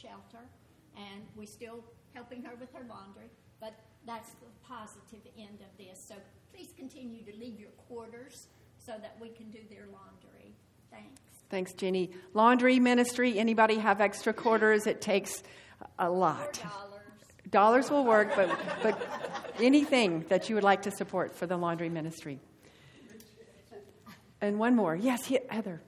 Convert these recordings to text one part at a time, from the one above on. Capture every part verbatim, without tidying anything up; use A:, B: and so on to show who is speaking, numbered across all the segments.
A: shelter, and we're still helping her with her laundry, but that's the positive end of this. So please continue to leave your quarters so that we can do their laundry. Thanks.
B: Thanks, Jenny. Laundry ministry, anybody have extra quarters? It takes a lot.
A: Four dollars.
B: Dollars will work, but, but anything that you would like to support for the laundry ministry. And one more. Yes, Heather.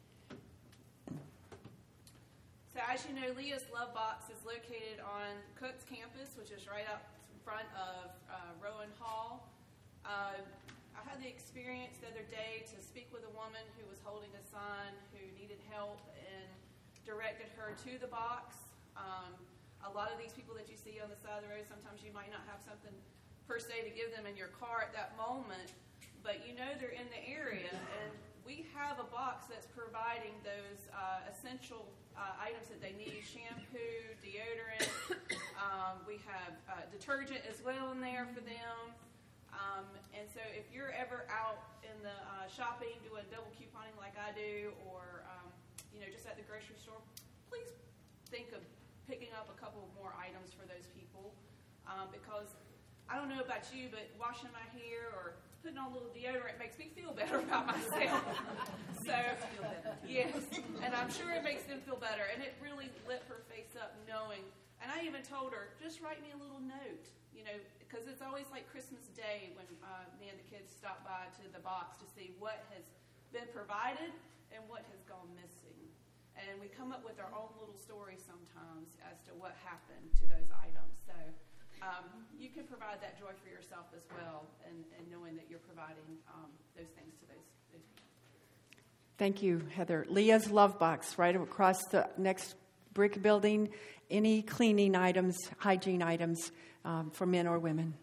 C: So as you know, Leah's Love Box is located on Cook's campus, which is right out in front of uh, Rowan Hall. Uh, I had the experience the other day to speak with a woman who was holding a son who needed help and directed her to the box. Um, a lot of these people that you see on the side of the road, sometimes you might not have something per se to give them in your car at that moment, but you know they're in the area, and we have a box that's providing those uh, essential uh, items that they need: shampoo, deodorant. Um, we have uh, detergent as well in there for them. Um, and so if you're ever out in the uh, shopping doing double couponing like I do, or um, you know, just at the grocery store, please think of picking up a couple more items for those people, um, because I don't know about you, but washing my hair or putting on a little deodorant makes me feel better about myself. So, yes, and I'm sure it makes them feel better. And it really lit her face up knowing. And I even told her, just write me a little note, you know, because it's always like Christmas Day when uh, me and the kids stop by to the box to see what has been provided and what has gone missing. And we come up with our own little stories sometimes as to what happened to those items. So um, you can provide that joy for yourself as well, and, and knowing that you're providing um, those things to those, those people.
B: Thank you, Heather. Leah's Love Box, right across the next brick building. Any cleaning items, hygiene items um, for men or women.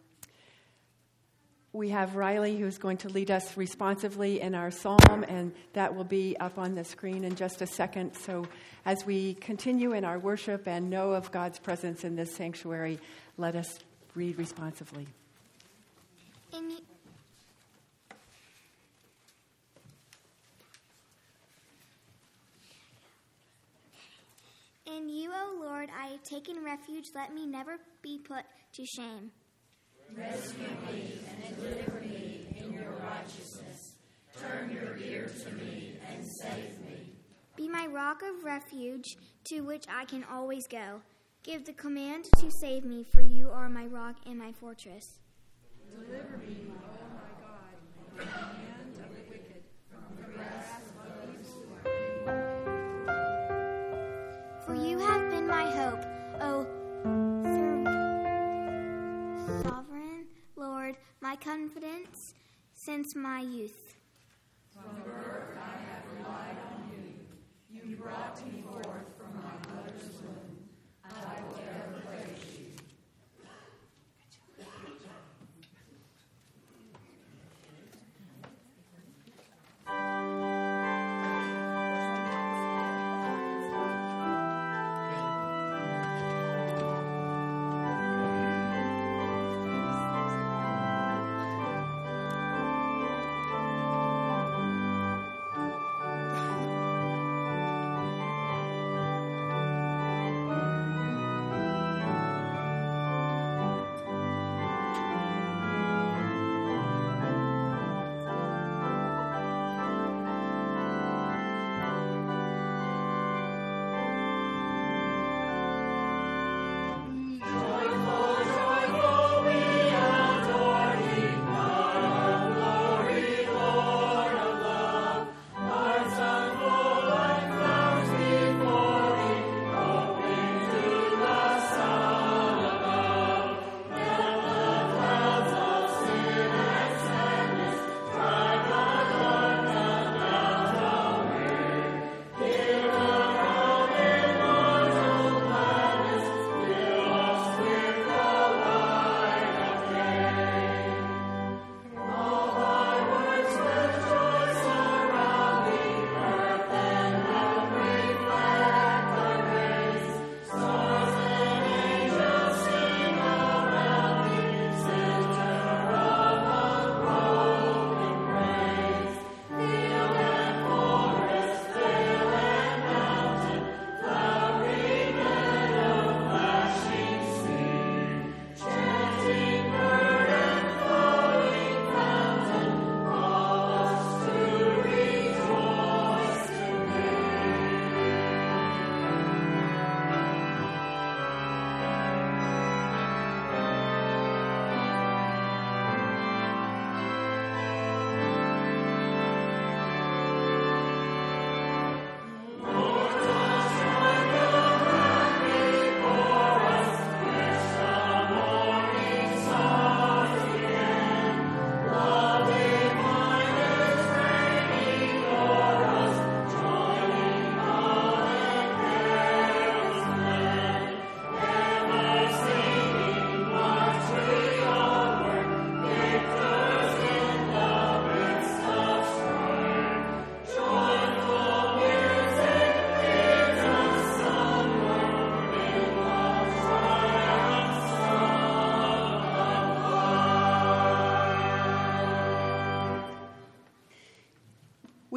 B: We have Riley, who's going to lead us responsively in our psalm, and that will be up on the screen in just a second. So as we continue in our worship and know of God's presence in this sanctuary, let us read responsively.
D: In, in you, O Lord, I have taken refuge. Let me never be put to shame.
E: Rescue me and deliver me in your righteousness. Turn your ear to me and save me.
D: Be my rock of refuge, to which I can always go. Give the command to save me, for you are my rock and my fortress.
F: Deliver me, O my God, from the hand of the wicked, from the grasp of evil.
D: For you have been my hope, O sovereign Lord, my confidence since my youth.
E: From birth I have relied on you. You brought me forth from my mother's womb. I will ever praise you.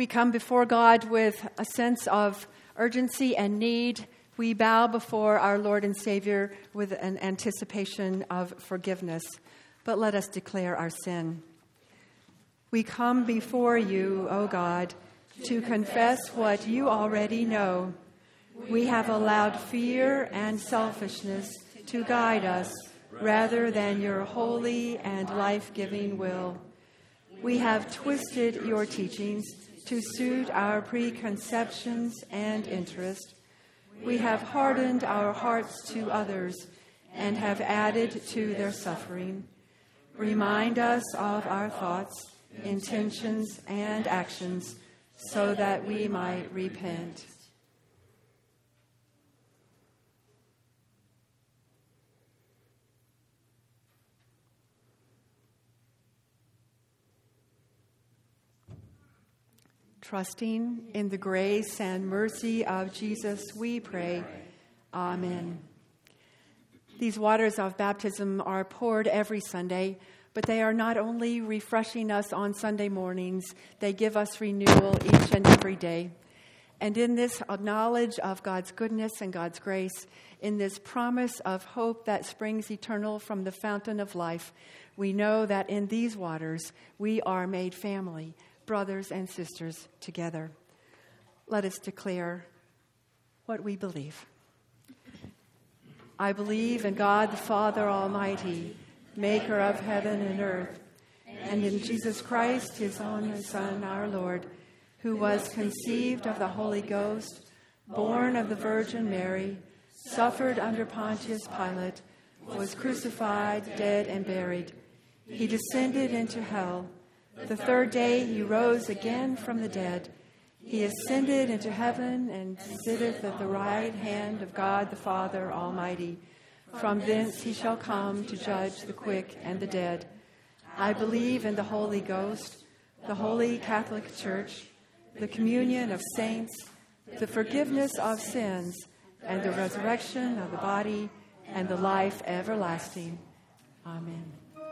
B: We come before God with a sense of urgency and need. We bow before our Lord and Savior with an anticipation of forgiveness. But let us declare our sin. We come before you, O God, to confess what you already know. We have allowed fear and selfishness to guide us rather than your holy and life-giving will. We have twisted your teachings to suit our preconceptions and interest. We have hardened our hearts to others and have added to their suffering. Remind us of our thoughts, intentions, and actions so that we might repent. Trusting in the grace and mercy of Jesus, we pray. Amen. These waters of baptism are poured every Sunday, but they are not only refreshing us on Sunday mornings, they give us renewal each and every day. And in this knowledge of God's goodness and God's grace, in this promise of hope that springs eternal from the fountain of life, we know that in these waters we are made family, brothers and sisters together. Let us declare what we believe. I believe in God the Father Almighty, maker of heaven and earth, and in Jesus Christ, his only Son, our Lord, who was conceived of the Holy Ghost, born of the Virgin Mary, suffered under Pontius Pilate, was crucified, dead, and buried. He descended into hell. The third day he rose again from the dead. He ascended into heaven and sitteth at the right hand of God the Father Almighty. From thence he shall come to judge the quick and the dead. I believe in the Holy Ghost, the Holy Catholic Church, the communion of saints, the forgiveness of sins, and the resurrection of the body, and the life everlasting. Amen.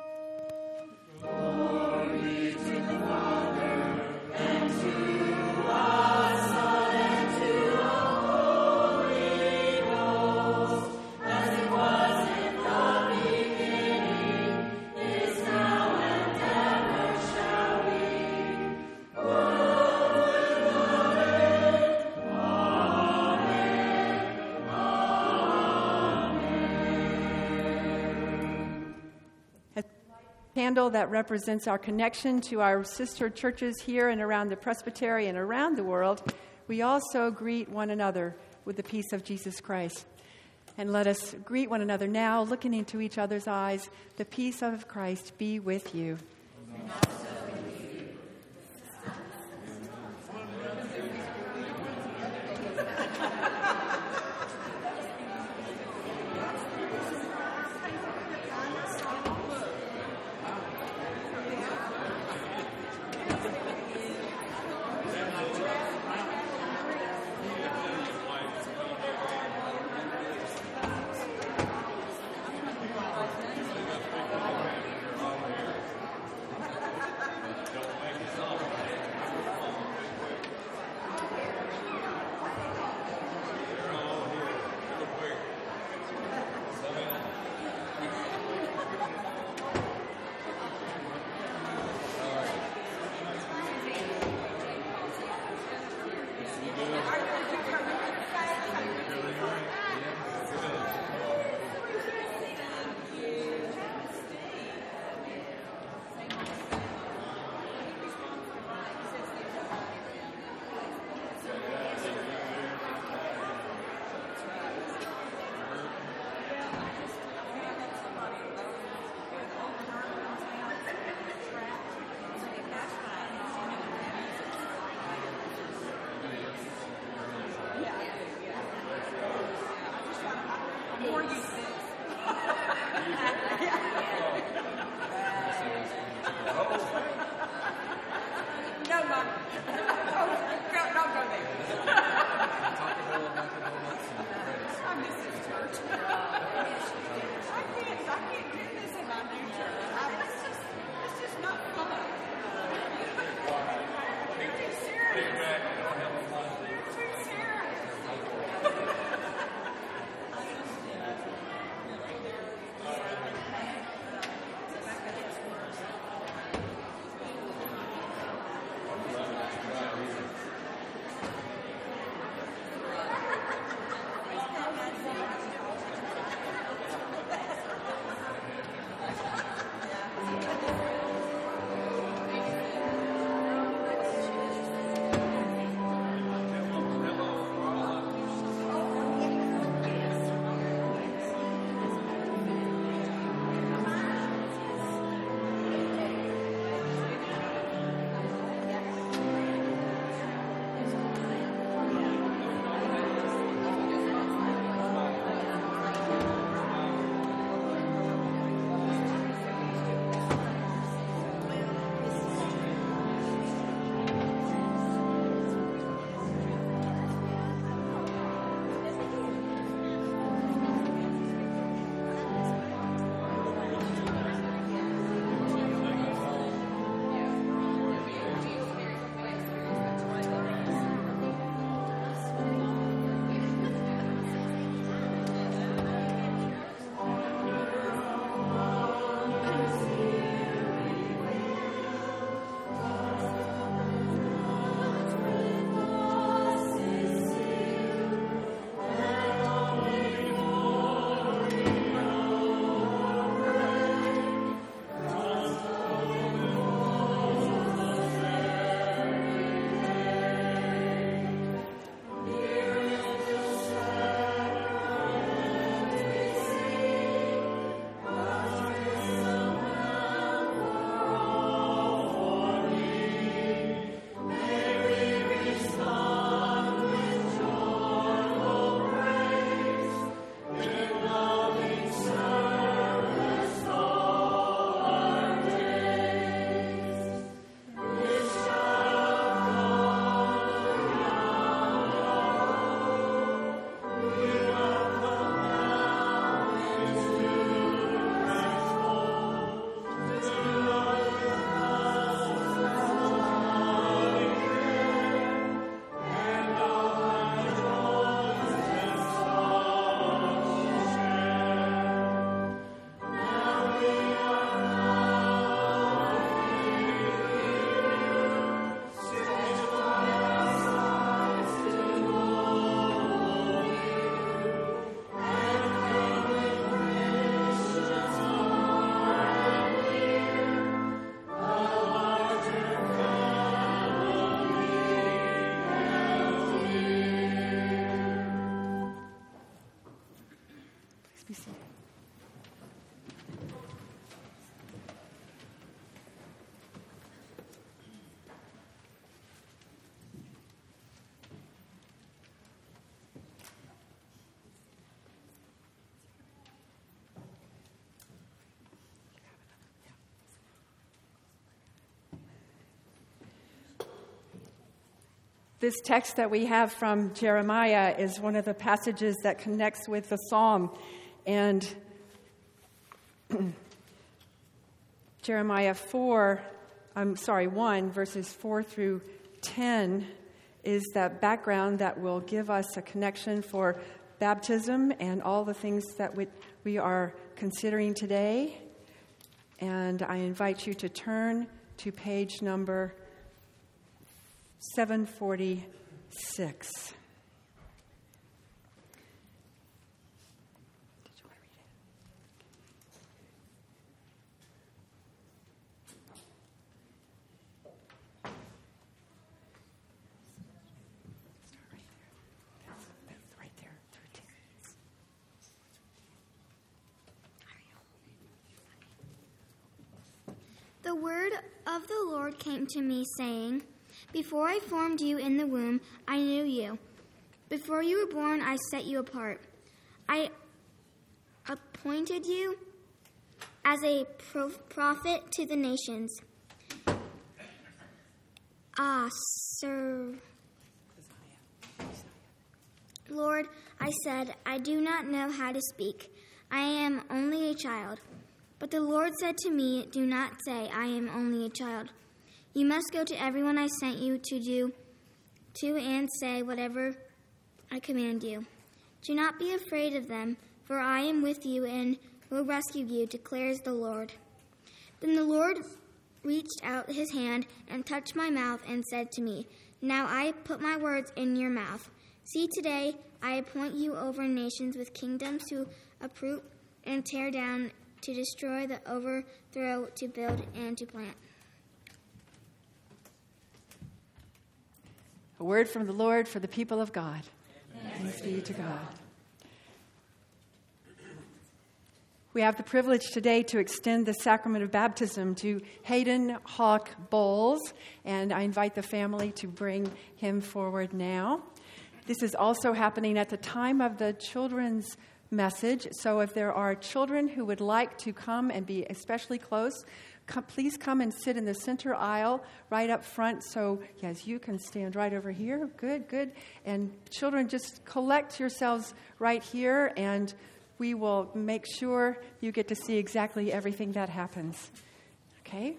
B: Glory to the Father, and to the Son, and to the Holy Ghost, as it was in the beginning, is now, and ever shall be, world without end. Amen. Amen. Candle that represents our connection to our sister churches here and around the presbytery and around the world, we also greet one another with the peace of Jesus Christ. And let us greet one another now, looking into each other's eyes. The peace of Christ be with you.
C: Serious.
B: Be seated. This text that we have from Jeremiah is one of the passages that connects with the psalm. And Jeremiah four, I'm sorry, one, verses four through ten is that background that will give us a connection for baptism and all the things that we, we are considering today. And I invite you to turn to page number seven forty-six. Did you want to read it? Start right there. That's, that's right there. thirteen.
D: The word of the Lord came to me, saying, Before I formed you in the womb, I knew you. Before you were born, I set you apart. I appointed you as a pro- prophet to the nations. Ah, sir. Lord, I said, I do not know how to speak. I am only a child. But the Lord said to me, Do not say, I am only a child. You must go to everyone I sent you to do, to and say whatever I command you. Do not be afraid of them, for I am with you and will rescue you, declares the Lord. Then the Lord reached out his hand and touched my mouth and said to me, Now I put my words in your mouth. See, today I appoint you over nations with kingdoms to uproot and tear down, to destroy, to overthrow, to build, and to plant.
B: A word from the Lord for the people of God. Thanks be to God. We have the privilege today to extend the sacrament of baptism to Hayden Hawk Bowles, and I invite the family to bring him forward now. This is also happening at the time of the children's message, so if there are children who would like to come and be especially close, come, please come and sit in the center aisle right up front. So, yes, you can stand right over here. Good, good. And children, just collect yourselves right here, and we will make sure you get to see exactly everything that happens. Okay?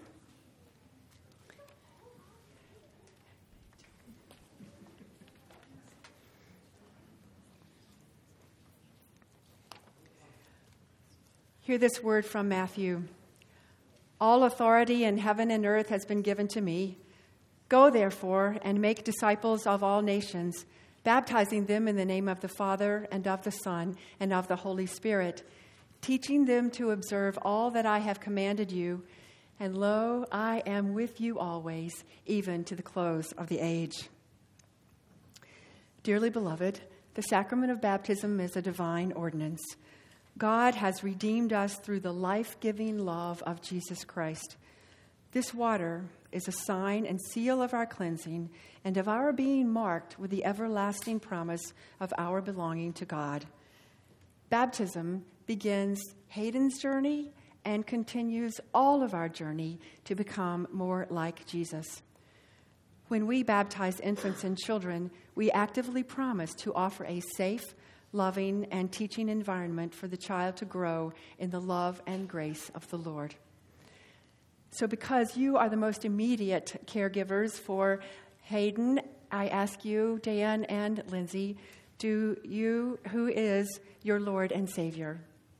B: Hear this word from Matthew. All authority in heaven and earth has been given to me. Go, therefore, and make disciples of all nations, baptizing them in the name of the Father and of the Son and of the Holy Spirit, teaching them to observe all that I have commanded you. And lo, I am with you always, even to the close of the age. Dearly beloved, the sacrament of baptism is a divine ordinance. God has redeemed us through the life-giving love of Jesus Christ. This water is a sign and seal of our cleansing and of our being marked with the everlasting promise of our belonging to God. Baptism begins Hayden's journey and continues all of our journey to become more like Jesus. When we baptize infants and children, we actively promise to offer a safe, loving, and teaching environment for the child to grow in the love and grace of the Lord. So because you are the most immediate caregivers for Hayden, I ask you, Dan and Lindsay, do you, who is your Lord and Savior?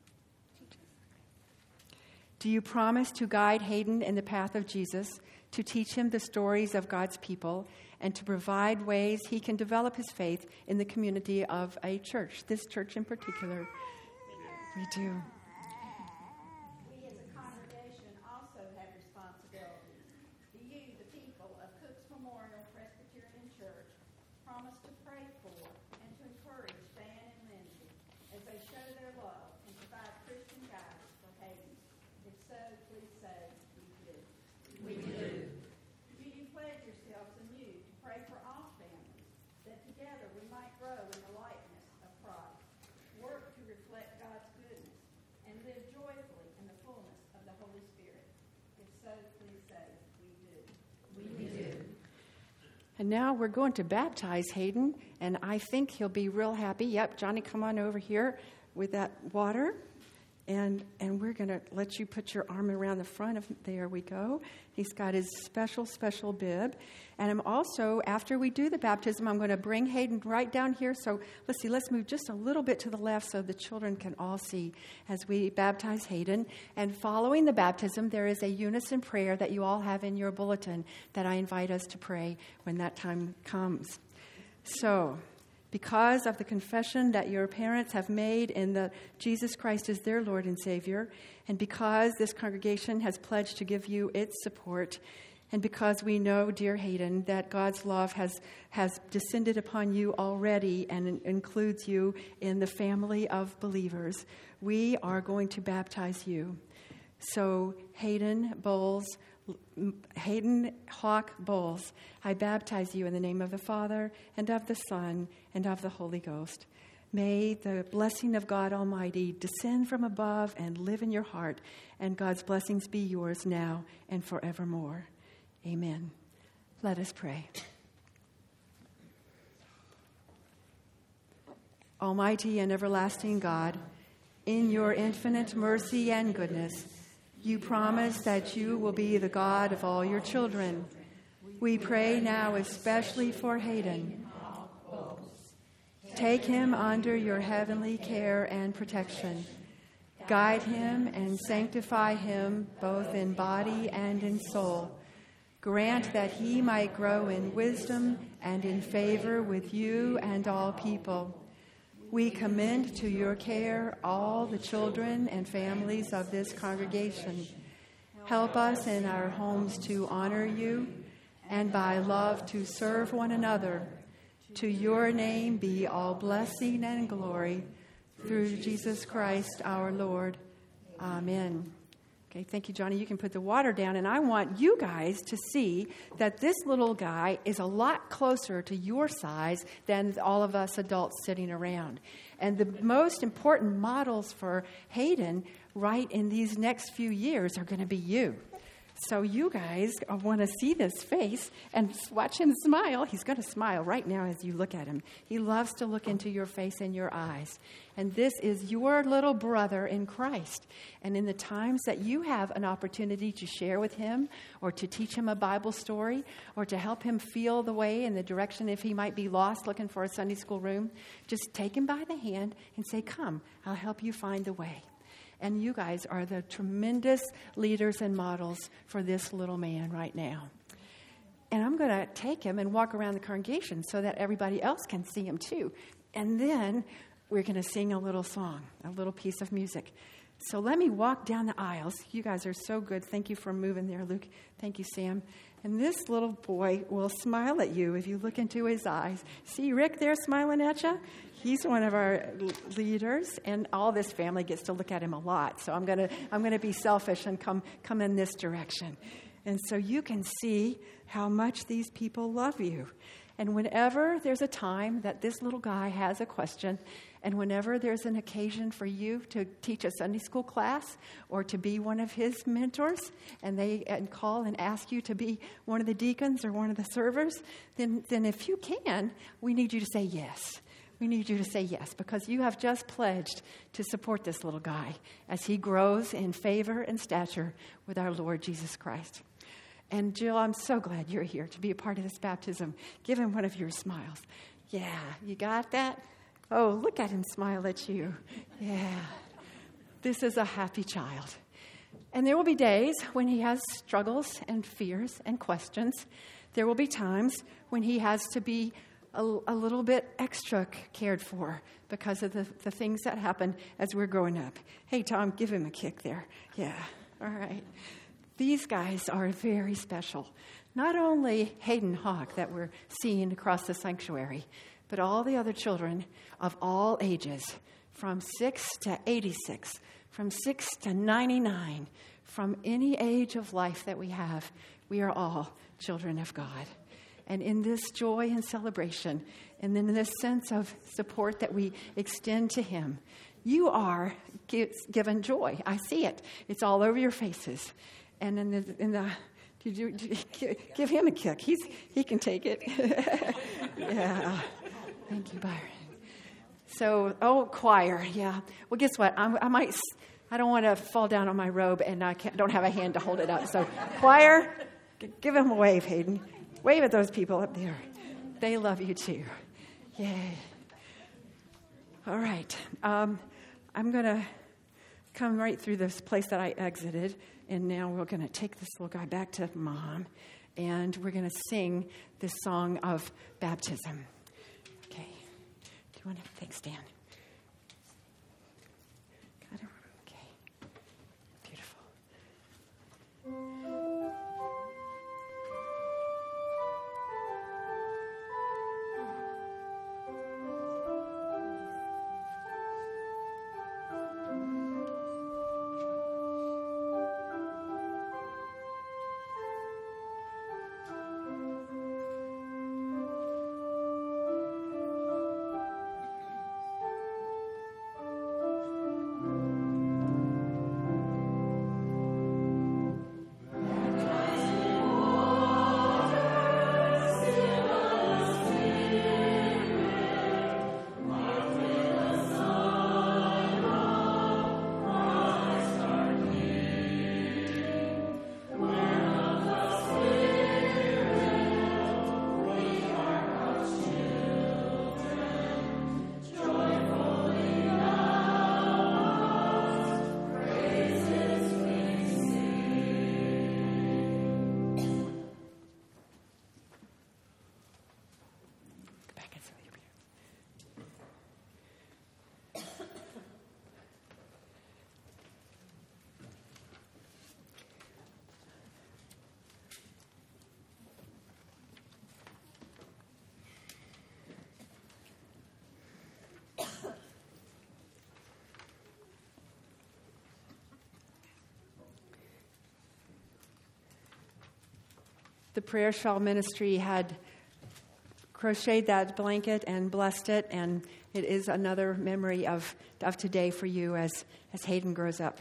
B: Do you promise to guide Hayden in the path of Jesus, to teach him the stories of God's people, and to provide ways he can develop his faith in the community of a church, this church in particular? We do.
A: We as a congregation also have responsibilities. Do you, the people of Cooks Memorial Presbyterian Church, promise to pray for and to encourage Dan and Lindsay as they show their love and to so, please say, we do.
E: We do.
A: Do you pledge yourselves anew to pray for all families, that together we might grow in the likeness of Christ, work to reflect God's goodness, and live joyfully in the fullness of the Holy Spirit? If so, please say, we do.
E: We do.
B: And now we're going to baptize Hayden, and I think he'll be real happy. Yep, Johnny, come on over here with that water. And and we're going to let you put your arm around the front of, there we go. He's got his special, special bib. And I'm also, after we do the baptism, I'm going to bring Hayden right down here. So let's see, let's move just a little bit to the left so the children can all see as we baptize Hayden. And following the baptism, there is a unison prayer that you all have in your bulletin that I invite us to pray when that time comes. So, because of the confession that your parents have made in the Jesus Christ is their Lord and Savior, and because this congregation has pledged to give you its support, and because we know, dear Hayden, that God's love has, has descended upon you already and in- includes you in the family of believers, we are going to baptize you. So, Hayden Bowles, Hayden Hawk Bowles, I baptize you in the name of the Father, and of the Son, and of the Holy Ghost. May the blessing of God Almighty descend from above and live in your heart, and God's blessings be yours now and forevermore. Amen. Let us pray. Almighty and everlasting God, in your infinite mercy and goodness, you promise that you will be the God of all your children. We pray now especially for Hayden. Take him under your heavenly care and protection. Guide him and sanctify him both in body and in soul. Grant that he might grow in wisdom and in favor with you and all people. We commend to your care all the children and families of this congregation. Help us in our homes to honor you, and by love to serve one another. To your name be all blessing and glory, through Jesus Christ our Lord. Amen. Okay, thank you, Johnny. You can put the water down, and I want you guys to see that this little guy is a lot closer to your size than all of us adults sitting around. And the most important models for Hayden right in these next few years are going to be you. So you guys want to see this face and watch him smile. He's going to smile right now as you look at him. He loves to look into your face and your eyes. And this is your little brother in Christ. And in the times that you have an opportunity to share with him or to teach him a Bible story or to help him feel the way in the direction if he might be lost looking for a Sunday school room, just take him by the hand and say, "Come, I'll help you find the way." And you guys are the tremendous leaders and models for this little man right now. And I'm going to take him and walk around the congregation so that everybody else can see him too. And then we're going to sing a little song, a little piece of music. So let me walk down the aisles. You guys are so good. Thank you for moving there, Luke. Thank you, Sam. And this little boy will smile at you if you look into his eyes. See Rick there smiling at you? He's one of our leaders, and all this family gets to look at him a lot. So I'm gonna I'm gonna be selfish and come come in this direction, and so you can see how much these people love you. And whenever there's a time that this little guy has a question, and whenever there's an occasion for you to teach a Sunday school class or to be one of his mentors, and they and call and ask you to be one of the deacons or one of the servers, then then if you can, we need you to say yes. We need you to say yes, because you have just pledged to support this little guy as he grows in favor and stature with our Lord Jesus Christ. And Jill, I'm so glad you're here to be a part of this baptism. Give him one of your smiles. Yeah, you got that? Oh, look at him smile at you. Yeah, this is a happy child. And there will be days when he has struggles and fears and questions. There will be times when he has to be A, a little bit extra cared for because of the, the things that happen as we're growing up. Hey, Tom, give him a kick there. Yeah, all right. These guys are very special. Not only Hayden Hawk that we're seeing across the sanctuary, but all the other children of all ages, from six to eighty-six, from six to ninety-nine, from any age of life that we have, we are all children of God. And in this joy and celebration, and in this sense of support that we extend to him, you are given joy. I see it. It's all over your faces. And in the, in the did you, did you give him a kick? He's he can take it. Yeah. Thank you, Byron. So, oh, choir. Yeah. Well, guess what? I'm, I might. I don't want to fall down on my robe, and I can't, don't have a hand to hold it up. So, choir, give him a wave, Hayden. Wave at those people up there. They love you too. Yay. All right. Um, I'm going to come right through this place that I exited, and now we're going to take this little guy back to Mom, and we're going to sing this song of baptism. Okay. Do you want to? Thanks, Dan. Got it? Okay. Beautiful. The Prayer Shawl Ministry had crocheted that blanket and blessed it, and it is another memory of, of today for you as, as Hayden grows up.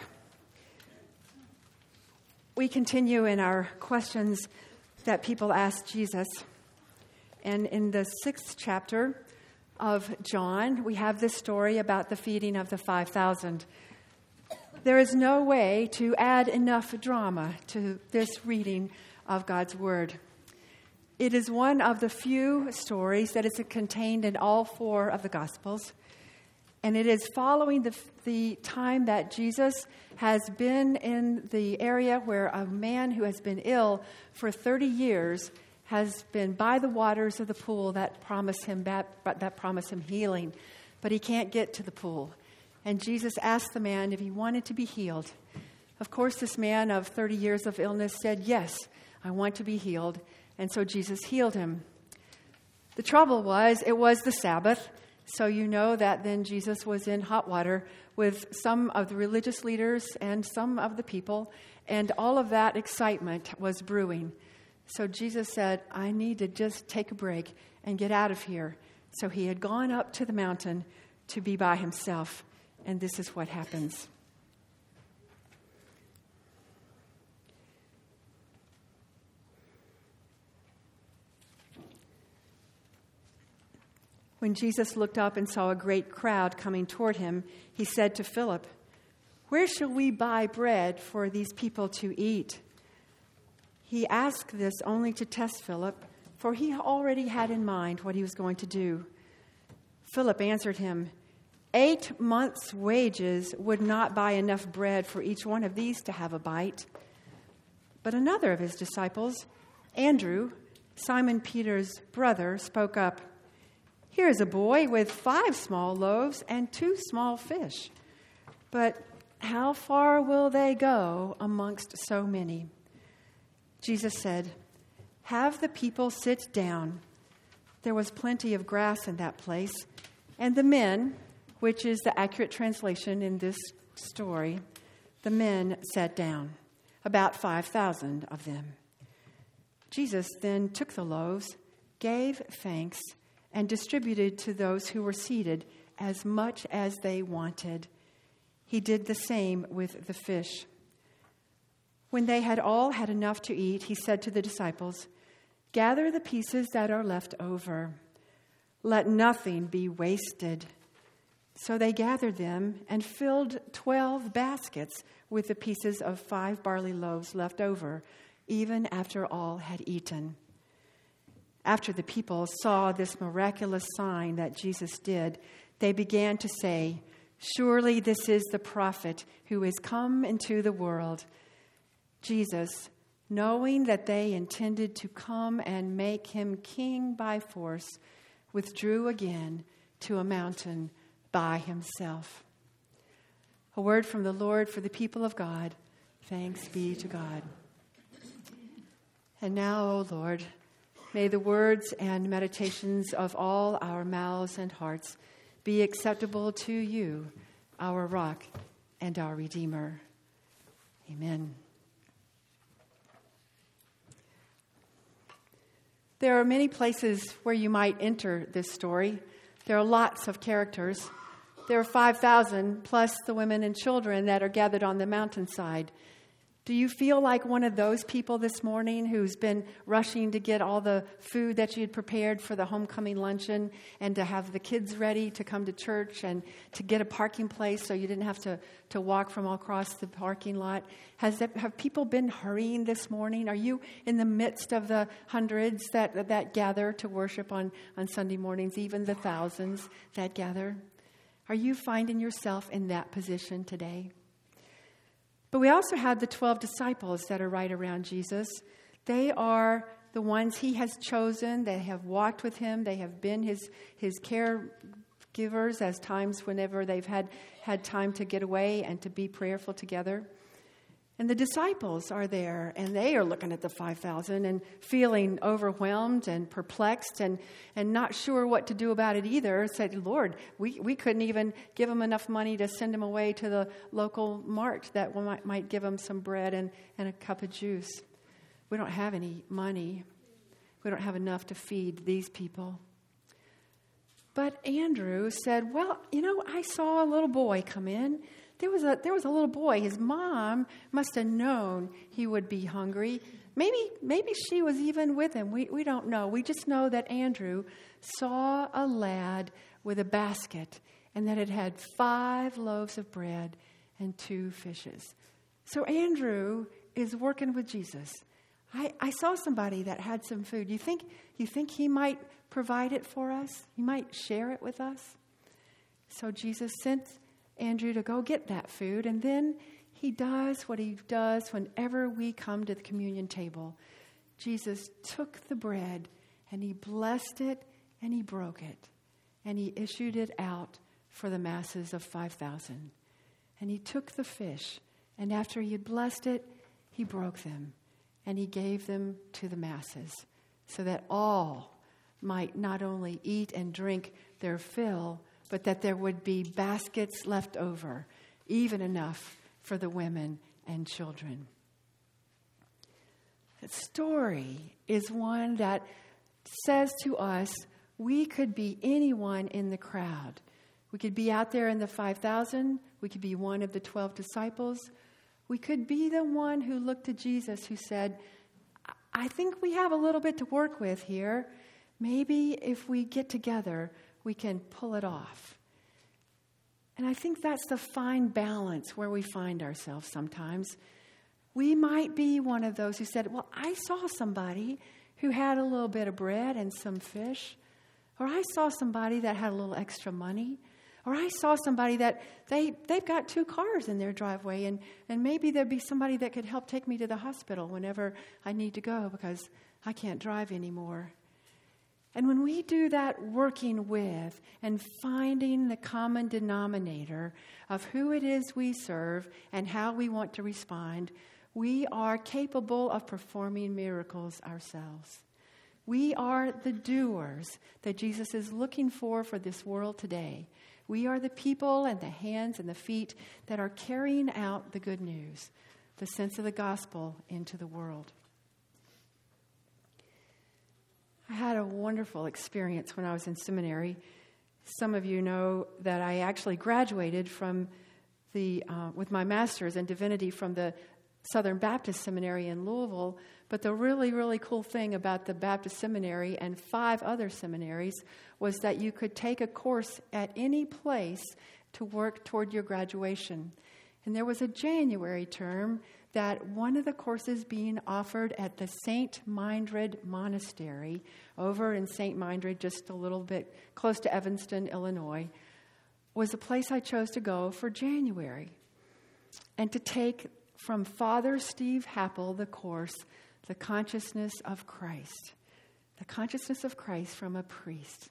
B: We continue in our questions that people ask Jesus. And in the sixth chapter of John, we have this story about the feeding of the five thousand. There is no way to add enough drama to this reading of God's Word. It is one of the few stories that is contained in all four of the Gospels, and it is following the, the time that Jesus has been in the area where a man who has been ill for thirty years has been by the waters of the pool that promise him that, that promise him healing, but he can't get to the pool. And Jesus asked the man if he wanted to be healed. Of course, this man of thirty years of illness said, "Yes, I want to be healed." And so Jesus healed him. The trouble was, it was the Sabbath, so you know that then Jesus was in hot water with some of the religious leaders and some of the people, and all of that excitement was brewing. So Jesus said, "I need to just take a break and get out of here." So he had gone up to the mountain to be by himself, and this is what happens. When Jesus looked up and saw a great crowd coming toward him, he said to Philip, "Where shall we buy bread for these people to eat?" He asked this only to test Philip, for he already had in mind what he was going to do. Philip answered him, Eight months' wages would not buy enough bread for each one of these to have a bite." But another of his disciples, Andrew, Simon Peter's brother, spoke up, "Here is a boy with five small loaves and two small fish. But how far will they go amongst so many?" Jesus said, "Have the people sit down." There was plenty of grass in that place, and the men, which is the accurate translation in this story, the men sat down. about five thousand of them. Jesus then took the loaves, gave thanks, and distributed to those who were seated as much as they wanted. He did the same with the fish. When they had all had enough to eat, he said to the disciples, "Gather the pieces that are left over. Let nothing be wasted." So they gathered them and filled twelve baskets with the pieces of five barley loaves left over, even after all had eaten. After the people saw this miraculous sign that Jesus did, they began to say, "Surely this is the prophet who is come into the world." Jesus, knowing that they intended to come and make him king by force, withdrew again to a mountain by himself. A word from the Lord for the people of God. Thanks be to God. And now, O Lord, may the words and meditations of all our mouths and hearts be acceptable to you, our rock and our Redeemer. Amen. There are many places where you might enter this story. There are lots of characters. There are five thousand plus the women and children that are gathered on the mountainside. Do you feel like one of those people this morning who's been rushing to get all the food that you had prepared for the homecoming luncheon and to have the kids ready to come to church and to get a parking place so you didn't have to, to walk from all across the parking lot? Has that, have people been hurrying this morning? Are you in the midst of the hundreds that, that gather to worship on, on Sunday mornings, even the thousands that gather? Are you finding yourself in that position today? But we also have the twelve disciples that are right around Jesus. They are the ones he has chosen. They have walked with him. They have been his, his caregivers as times whenever they've had, had time to get away and to be prayerful together. And the disciples are there, and they are looking at the five thousand and feeling overwhelmed and perplexed and, and not sure what to do about it either. Said, "Lord, we, we couldn't even give them enough money to send them away to the local mart that might, might give them some bread and, and a cup of juice. We don't have any money. We don't have enough to feed these people." But Andrew said, "Well, you know, I saw a little boy come in. There was a there was a little boy. His mom must have known he would be hungry. Maybe maybe she was even with him. We we don't know. We just know that Andrew saw a lad with a basket and that it had five loaves of bread and two fishes." So Andrew is working with Jesus. I, I saw somebody that had some food. You think you think he might provide it for us? He might share it with us? So Jesus sent Andrew to go get that food, and then he does what he does whenever we come to the communion table. Jesus took the bread and he blessed it and he broke it and he issued it out for the masses of five thousand. And he took the fish, and after he had blessed it, he broke them and he gave them to the masses so that all might not only eat and drink their fill, but that there would be baskets left over, even enough for the women and children. The story is one that says to us, we could be anyone in the crowd. We could be out there in the five thousand. We could be one of the twelve disciples. We could be the one who looked to Jesus who said, "I think we have a little bit to work with here. Maybe if we get together, we can pull it off." And I think that's the fine balance where we find ourselves sometimes. We might be one of those who said, "Well, I saw somebody who had a little bit of bread and some fish. Or I saw somebody that had a little extra money. Or I saw somebody that they, they've got two cars in their driveway, and, and maybe there'd be somebody that could help take me to the hospital whenever I need to go because I can't drive anymore." And when we do that working with and finding the common denominator of who it is we serve and how we want to respond, we are capable of performing miracles ourselves. We are the doers that Jesus is looking for for this world today. We are the people and the hands and the feet that are carrying out the good news. the sense of the gospel into the world. I had a wonderful experience when I was in seminary. Some of you know that I actually graduated from the uh, with my master's in divinity from the Southern Baptist Seminary in Louisville. But the really, really cool thing about the Baptist Seminary and five other seminaries was that you could take a course at any place to work toward your graduation. And there was a January term that one of the courses being offered at the Saint Mindred Monastery over in Saint Mindred, just a little bit close to Evanston, Illinois, was the place I chose to go for January. And to take from Father Steve Happel the course, The Consciousness of Christ. The Consciousness of Christ from a priest.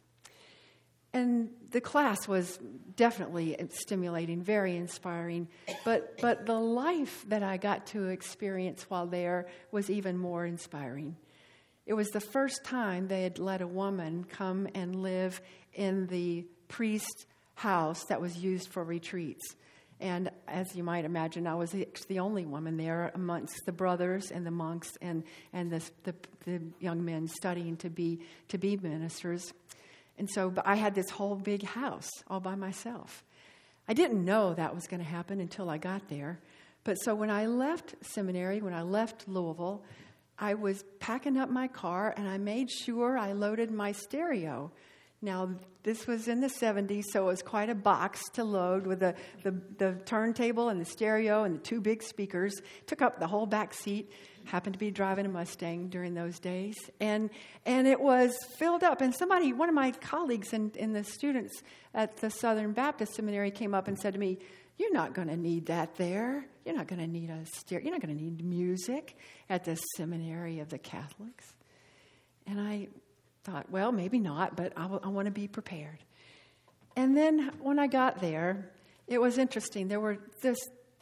B: And the class was definitely stimulating, very inspiring, but but the life that I got to experience while there was even more inspiring. It was the first time they had let a woman come and live in the priest's house that was used for retreats. And as you might imagine, I was the, the only woman there amongst the brothers and the monks and and the, the the young men studying to be to be ministers. And so but I had this whole big house all by myself. I didn't know that was going to happen until I got there. But so when I left seminary, when I left Louisville, I was packing up my car and I made sure I loaded my stereo. Now, this was in the seventies, so it was quite a box to load with the, the, the turntable and the stereo and the two big speakers. Took up the whole back seat. Happened to be driving a Mustang during those days. And and it was filled up. And somebody, one of my colleagues in, in the students at the Southern Baptist Seminary came up and said to me, "You're not going to need that there. You're not going to need a stereo. You're not going to need music at the Seminary of the Catholics." And I thought, well, maybe not, but I, w- I want to be prepared. And then when I got there, it was interesting. There were this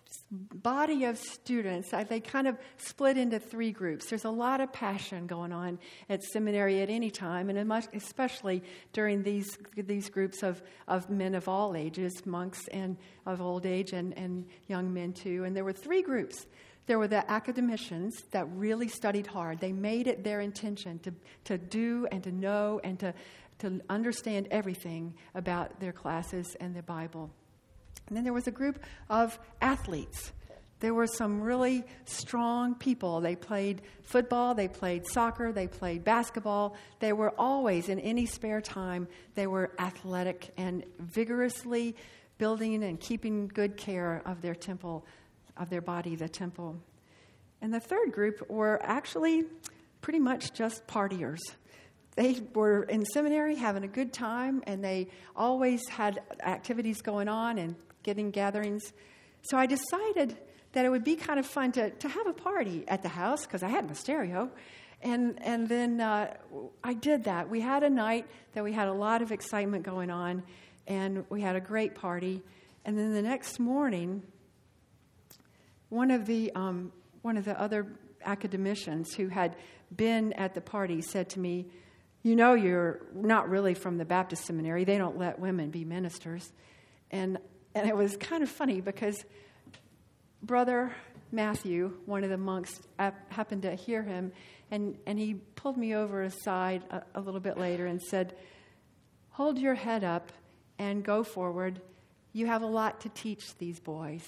B: body of students. I, they kind of split into three groups. There's a lot of passion going on at seminary at any time, and much, especially during these these groups of, of men of all ages, monks and of old age and, and young men too. And there were three groups. There were the academicians that really studied hard. They made it their intention to, to do and to know and to, to understand everything about their classes and the Bible. And then there was a group of athletes. There were some really strong people. They played football, they played soccer, they played basketball. They were always, in any spare time, they were athletic and vigorously building and keeping good care of their temple, of their body, the temple. And the third group were actually pretty much just partiers. They were in seminary having a good time, and they always had activities going on and getting gatherings. So I decided that it would be kind of fun to, to have a party at the house, because I had my stereo. And and then uh, I did that. We had a night that we had a lot of excitement going on, and we had a great party. And then the next morning, one of the um, one of the other academicians who had been at the party said to me, "You know, you're not really from the Baptist seminary. They don't let women be ministers." And and it was kind of funny because Brother Matthew, one of the monks, happened to hear him, and, and he pulled me over aside a, a little bit later and said, "Hold your head up and go forward. You have a lot to teach these boys."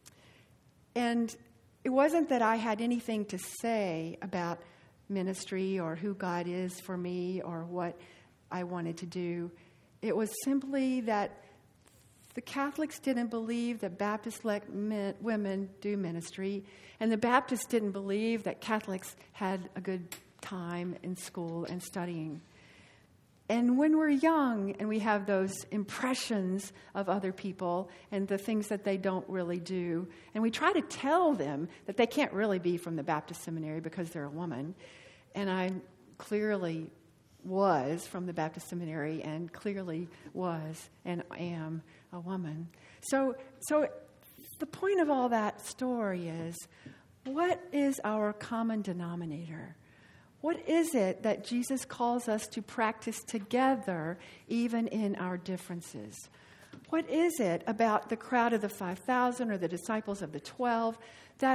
B: And it wasn't that I had anything to say about ministry or who God is for me or what I wanted to do. It was simply that the Catholics didn't believe that Baptists let men, women do ministry, and the Baptists didn't believe that Catholics had a good time in school and studying. And when we're young and we have those impressions of other people and the things that they don't really do, and we try to tell them that they can't really be from the Baptist seminary because they're a woman, and I clearly was from the Baptist seminary and clearly was and am a woman. So, so the point of all that story is, what is our common denominator? What is it that Jesus calls us to practice together, even in our differences? What is it about the crowd of the five thousand or the disciples of the twelve that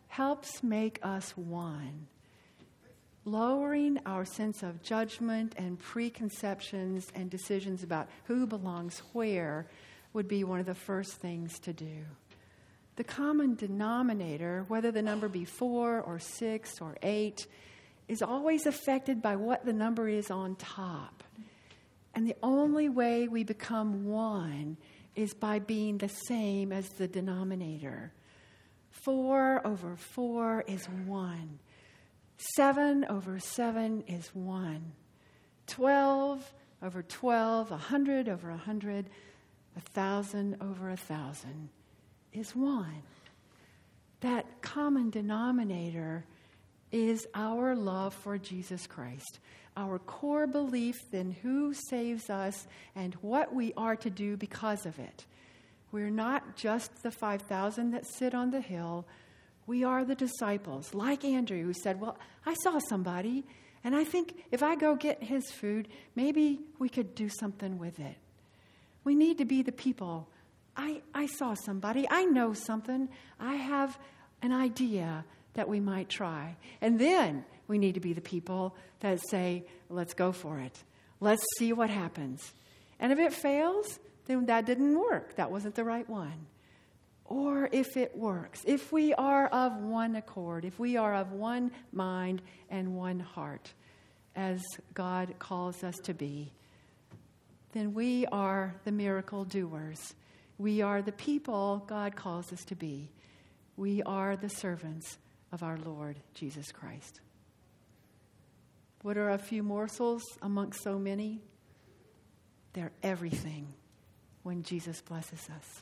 B: helps make us one. Lowering our sense of judgment and preconceptions and decisions about who belongs where would be one of the first things to do. The common denominator, whether the number be four or six or eight, is always affected by what the number is on top. And the only way we become one is by being the same as the denominator. Four over four is one. Seven over seven is one. Twelve over twelve, a hundred over a hundred, a thousand over a thousand is one. That common denominator is our love for Jesus Christ, our core belief in who saves us and what we are to do because of it. We're not just the five thousand that sit on the hill. We are the disciples, like Andrew, who said, well, I saw somebody, and I think if I go get his food, maybe we could do something with it. We need to be the people. I, I saw somebody. I know something. I have an idea that we might try. And then we need to be the people that say, let's go for it. Let's see what happens. And if it fails, then that didn't work. That wasn't the right one. Or if it works, if we are of one accord, if we are of one mind and one heart, as God calls us to be, then we are the miracle doers. We are the people God calls us to be. We are the servants of our Lord Jesus Christ. What are a few morsels amongst so many? They're everything when Jesus blesses us.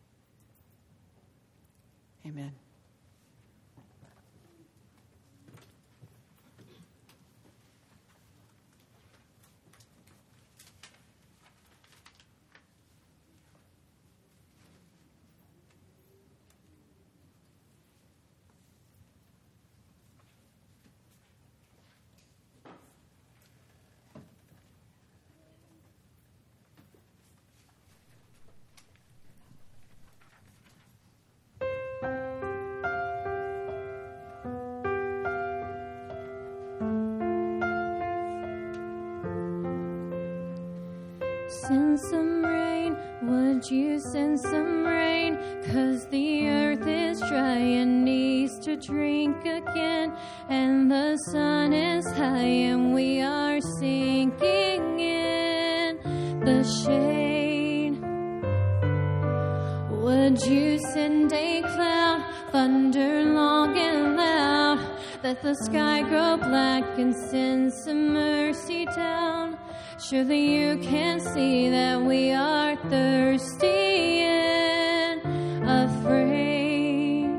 B: Amen.
G: Send some rain, would you send some rain? 'Cause the earth is dry and needs to drink again. And the sun is high and we are sinking in the shade. Would you send a cloud, thunder long and loud, that the sky grow black and send some mercy down? Surely you can see that we are thirsty and afraid.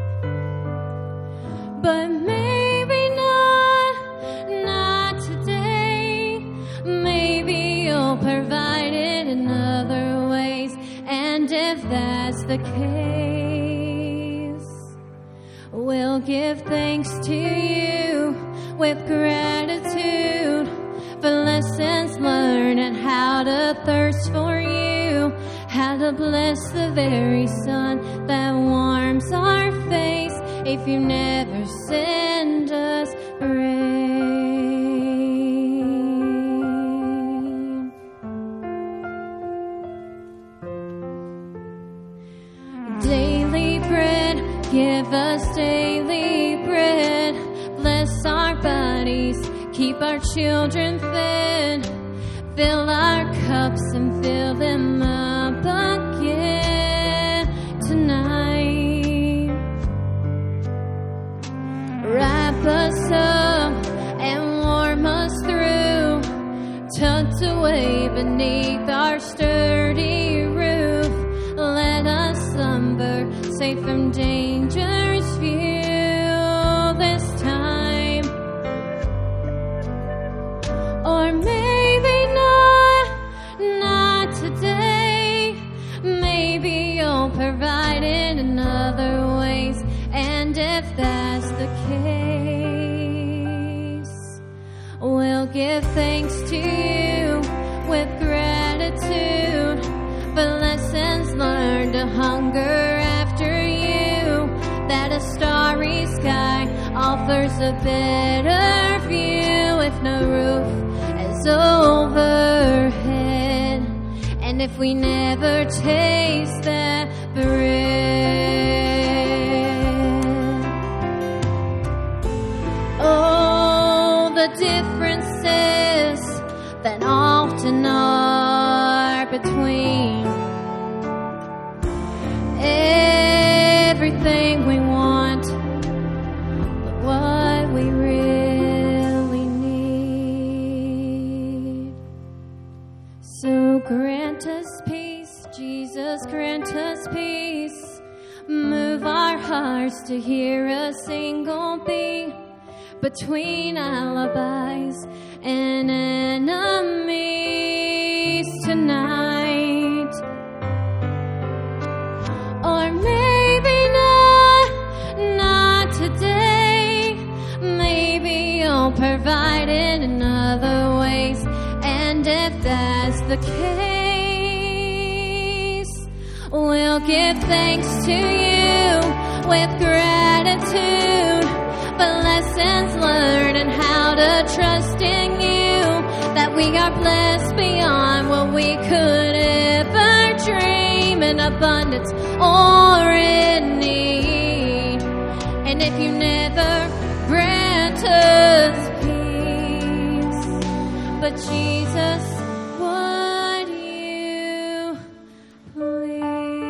G: But maybe not, not today. Maybe you'll provide it in other ways. And if that's the case, we'll give thanks to you with gratitude for lessons learned and how to thirst for you, how to bless the very sun that warms our face if you never send us rain. Daily bread, give us daily bread, bless our bodies, keep our children fed, fill our cups and fill them up again tonight. Wrap us up and warm us through, tucked away beneath our sturdy roof. Let us slumber, safe from danger's view this time. Or maybe not, not today. Maybe you'll provide it in other ways. And if that's the case, we'll give thanks to you with gratitude for lessons learned, to hunger after you, that a starry offers a better view if no roof is overhead, and if we never taste that bread. Oh, the differences that often are between everything we want, but what we really need. So grant us peace, Jesus, grant us peace. Move our hearts to hear a single beat between alibis and enemies tonight. Or maybe not, not today. Maybe you'll provide in other ways. And if that's the case, we'll give thanks to you with gratitude for lessons learned and how to trust in you, that we are blessed beyond what we could ever dream, in abundance or in need. And if you never grant us peace, but Jesus, would you please?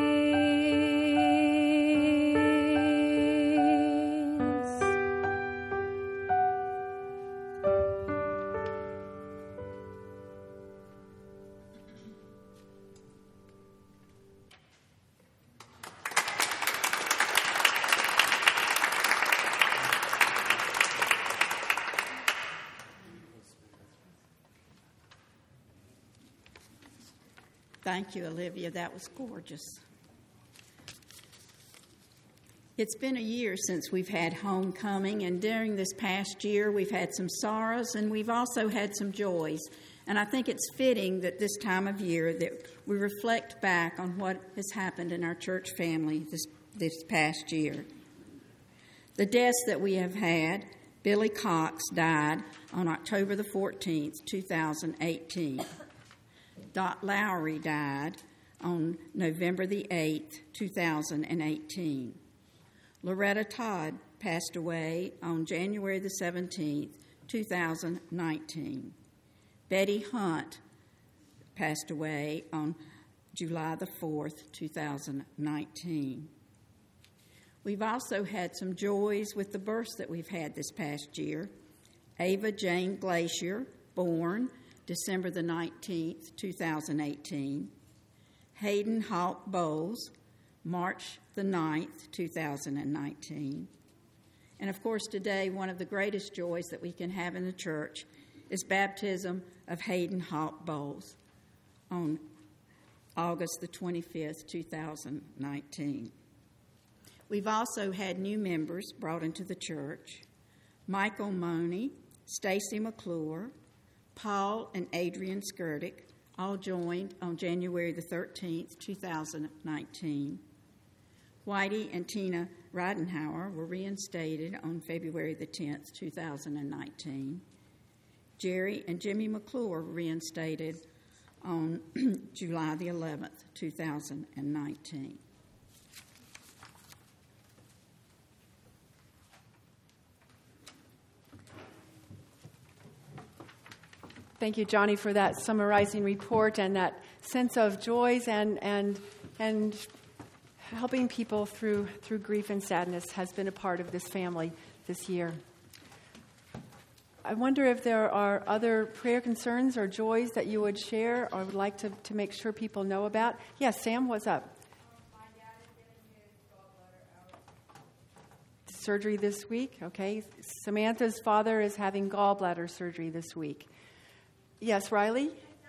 H: Thank you, Olivia. That was gorgeous. It's been a year since we've had homecoming, and during this past year we've had some sorrows and we've also had some joys. And I think it's fitting that this time of year that we reflect back on what has happened in our church family this, this past year. The deaths that we have had: Billy Cox died on October the fourteenth, two thousand eighteen. Dot Lowry died on November the eighth, two thousand eighteen. Loretta Todd passed away on January the seventeenth, two thousand nineteen. Betty Hunt passed away on July the fourth, two thousand nineteen. We've also had some joys with the births that we've had this past year. Ava Jane Glacier, born December the nineteenth, two thousand eighteen. Hayden Hawk Bowles, March the ninth, two thousand nineteen. And of course today, one of the greatest joys that we can have in the church is baptism of Hayden Hawk Bowles on August the twenty-fifth, two thousand nineteen. We've also had new members brought into the church: Michael Money, Stacy McClure, Paul and Adrian Skirdick, all joined on January the thirteenth, two thousand nineteen. Whitey and Tina Ridenhour were reinstated on February the tenth, two thousand nineteen. Jerry and Jimmy McClure were reinstated on July the eleventh, two thousand nineteen.
B: Thank you, Johnny, for that summarizing report and that sense of joys and and and helping people through through grief and sadness has been a part of this family this year. I wonder if there are other prayer concerns or joys that you would share or would like to, to make sure people know about. Yes, Sam, what's up? Surgery this week, okay. Samantha's father is having gallbladder surgery this week. Yes, Riley?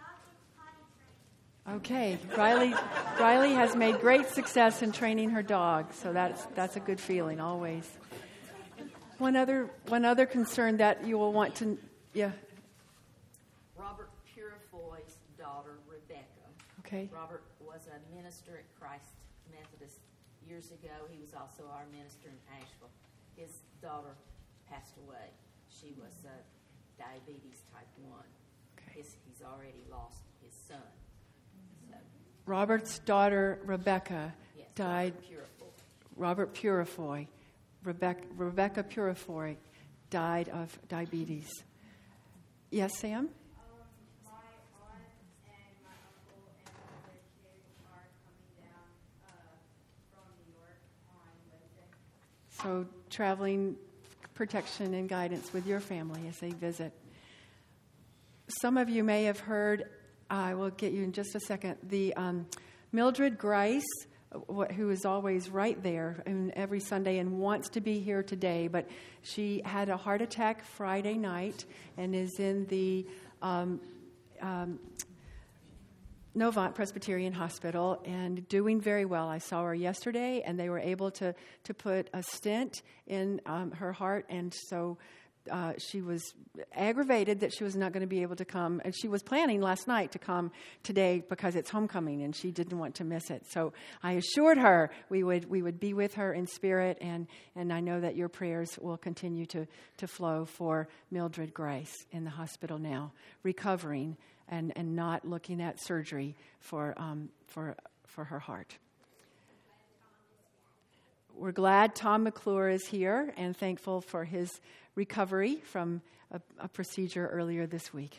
B: Okay, Riley Riley has made great success in training her dog, so that's that's a good feeling always. One other one other concern that you will want to, yeah.
I: Robert Purifoy's daughter, Rebecca.
B: Okay.
I: Robert was a minister at Christ Methodist years ago. He was also our minister in Asheville. His daughter, passed away. She was uh, diabetes type one.
B: Okay.
I: His, he's already lost his son. So,
B: Robert's daughter, Rebecca,
I: yes,
B: died.
I: Robert Purifoy.
B: Robert Purifoy. Rebecca, Rebecca Purifoy died of diabetes. Yes, Sam? So traveling protection and guidance with your family as they visit. Some of you may have heard, I will get you in just a second, the um, Mildred Grice, wh- who is always right there and every Sunday and wants to be here today, but she had a heart attack Friday night and is in the um, um, Novant Presbyterian Hospital and doing very well. I saw her yesterday, and they were able to, to put a stent in um, her heart, and so uh, she was aggravated that she was not going to be able to come. And she was planning last night to come today because it's homecoming, and she didn't want to miss it. So I assured her we would we would be with her in spirit, and, and I know that your prayers will continue to, to flow for Mildred Grice in the hospital now, recovering and, and not looking at surgery for um, for for her heart. We're glad Tom McClure is here and thankful for his recovery from a, a procedure earlier this week.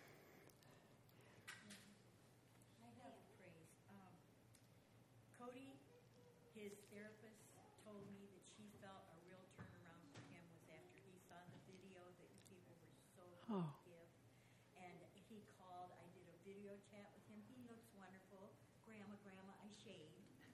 J: I have praise. Um, Cody, his therapist, told me that she felt a real turnaround for him was after he saw the video that people were so
B: Oh.
J: give. And he called. I did a video chat with him. He looks wonderful. Grandma, Grandma, I shaved.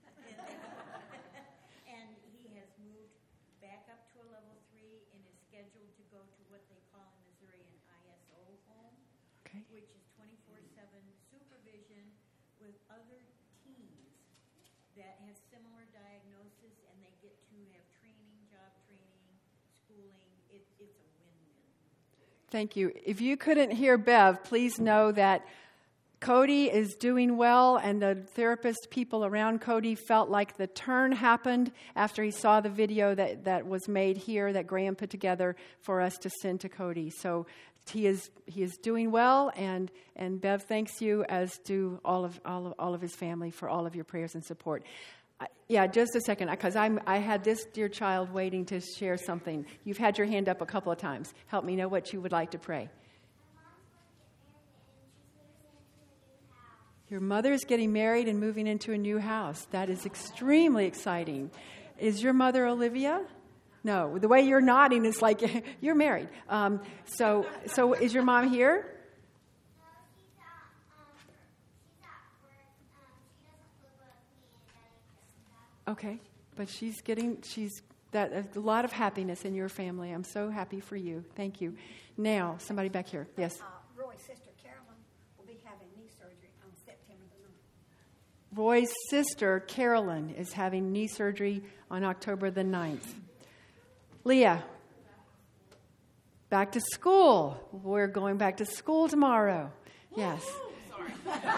J: And he has moved back up to a level three and is scheduled to go to what they call in Missouri an I S O home,
B: Okay.
J: which is twenty-four seven supervision with other teens that have similar diagnosis, and they get to have training, job training, schooling. It, it's a win-win.
B: Thank you. If you couldn't hear Bev, please know that Cody is doing well, and the therapist people around Cody felt like the turn happened after he saw the video that, that was made here that Graham put together for us to send to Cody. So he is he is doing well, and, and Bev thanks you, as do all of all of all of his family, for all of your prayers and support. I, yeah, just a second, because I'm I had this dear child waiting to share something. You've had your hand up a couple of times. Help me know what you would like to pray. Your mother is getting married and moving into a new house. That is extremely exciting. Is your mother Olivia? No. The way you're nodding is like you're married. Um, so, so is your mom here? Okay, but she's getting she's that a lot of happiness in your family. I'm so happy for you. Thank you. Now, somebody back here. Yes.
K: Uh, Roy's sister Carolyn will be having knee surgery on September the ninth.
B: Roy's sister, Carolyn, is having knee surgery on October the ninth. Leah, back to school. We're going back to school tomorrow. Yes.
C: Sorry.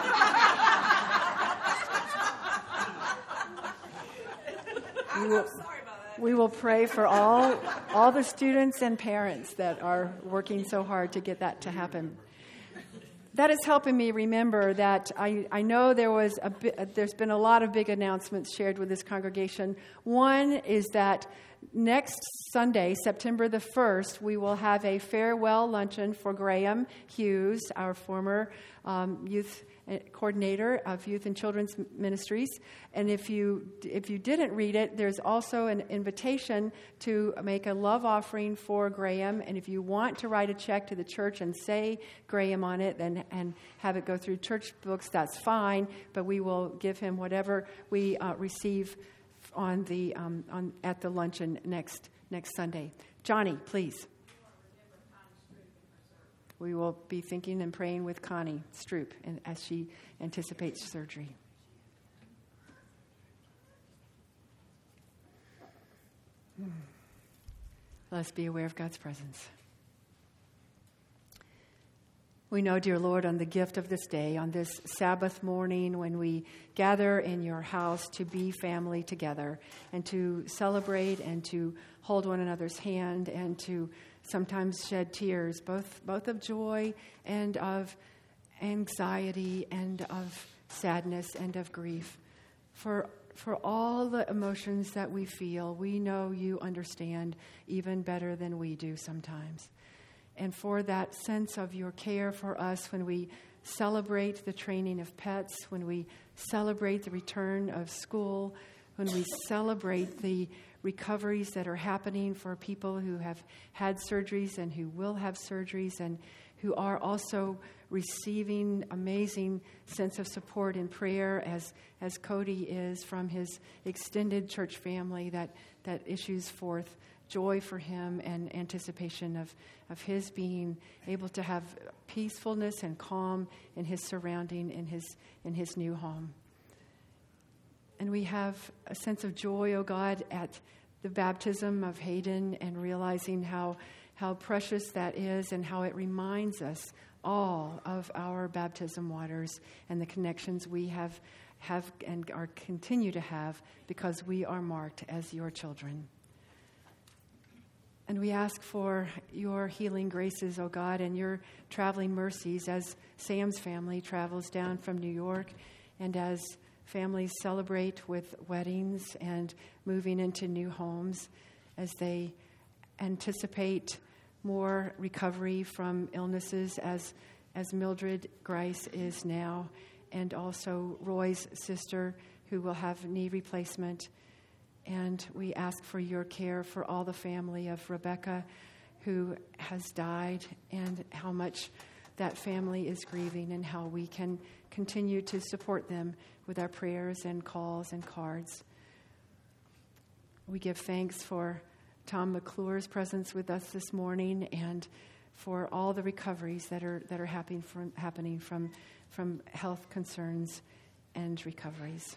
B: We
C: I'm
B: will,
C: sorry about that.
B: we will pray for all all the students and parents that are working so hard to get that to happen. That is helping me remember that I, I know there was a bit, there's been a lot of big announcements shared with this congregation. One is that next Sunday, September the first, we will have a farewell luncheon for Graham Hughes, our former um, youth coordinator of Youth and Children's Ministries. And if you if you didn't read it, there's also an invitation to make a love offering for Graham. And if you want to write a check to the church and say Graham on it and, and have it go through church books, that's fine. But we will give him whatever we uh, receive on the um, on at the luncheon next next Sunday. Johnny, please. We will be thinking and praying with Connie Stroop and as she anticipates surgery. Hmm. Let's be aware of God's presence. We know, dear Lord, on the gift of this day, on this Sabbath morning when we gather in your house to be family together and to celebrate and to hold one another's hand and to sometimes shed tears, both, both of joy and of anxiety and of sadness and of grief. For, for all the emotions that we feel, we know you understand even better than we do sometimes. And for that sense of your care for us when we celebrate the training of pets, when we celebrate the return of school, when we celebrate the recoveries that are happening for people who have had surgeries and who will have surgeries and who are also receiving amazing sense of support in prayer as, as Cody is from his extended church family that, that issues forth joy for him and anticipation of, of his being able to have peacefulness and calm in his surrounding in his in his new home. And we have a sense of joy, oh God, at the baptism of Hayden and realizing how how precious that is and how it reminds us all of our baptism waters and the connections we have have and are continue to have because we are marked as your children. And we ask for your healing graces, oh God, and your traveling mercies as Sam's family travels down from New York and as families celebrate with weddings and moving into new homes, as they anticipate more recovery from illnesses as, as Mildred Grice is now, and also Roy's sister who will have knee replacement. And we ask for your care for all the family of Rebecca who has died and how much that family is grieving and how we can continue to support them with our prayers and calls and cards. We give thanks for Tom McClure's presence with us this morning and for all the recoveries that are that are happening from, happening from, from health concerns and recoveries.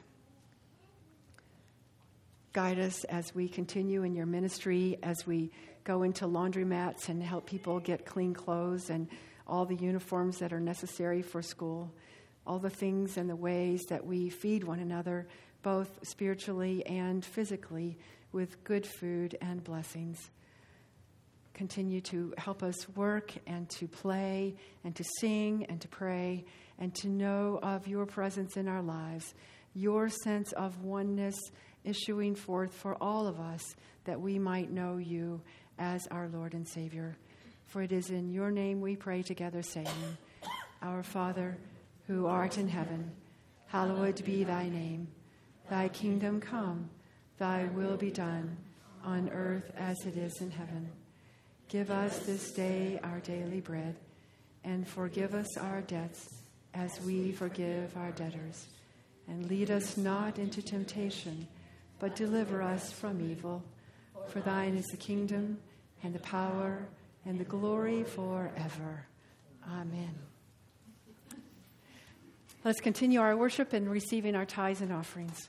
B: Guide us as we continue in your ministry, as we go into laundromats and help people get clean clothes and all the uniforms that are necessary for school, all the things and the ways that we feed one another, both spiritually and physically, with good food and blessings. Continue to help us work and to play and to sing and to pray and to know of your presence in our lives, your sense of oneness issuing forth for all of us that we might know you as our Lord and Savior. For it is in your name we pray together, saying, Our Father, who art in heaven, hallowed be thy name. Thy kingdom come, thy will be done, on earth as it is in heaven. Give us this day our daily bread, and forgive us our debts as we forgive our debtors. And lead us not into temptation, but deliver us from evil. For thine is the kingdom, and the power, and the glory forever. Amen. Let's continue our worship and receiving our tithes and offerings.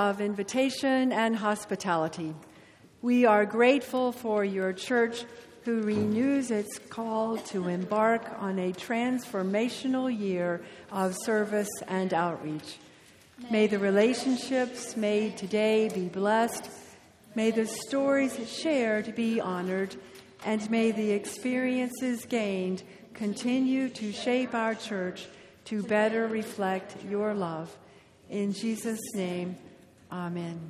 B: of invitation and hospitality. We are grateful for your church who renews its call to embark on a transformational year of service and outreach. May the relationships made today be blessed. May the stories shared be honored. And may the experiences gained continue to shape our church to better reflect your love. In Jesus' name, amen.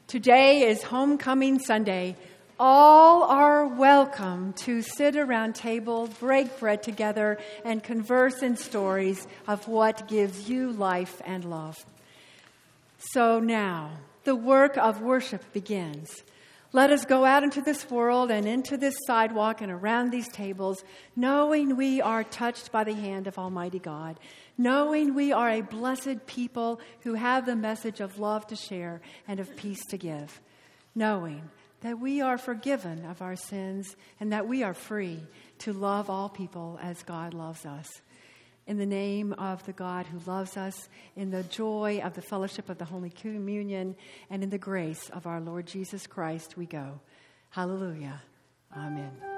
B: Today is Homecoming Sunday. All are welcome to sit around tables, break bread together, and converse in stories of what gives you life and love. So now, the work of worship begins. Let us go out into this world and into this sidewalk and around these tables, knowing we are touched by the hand of Almighty God, knowing we are a blessed people who have the message of love to share and of peace to give, knowing that we are forgiven of our sins and that we are free to love all people as God loves us. In the name of the God who loves us, in the joy of the fellowship of the Holy Communion, and in the grace of our Lord Jesus Christ, we go. Hallelujah. Amen.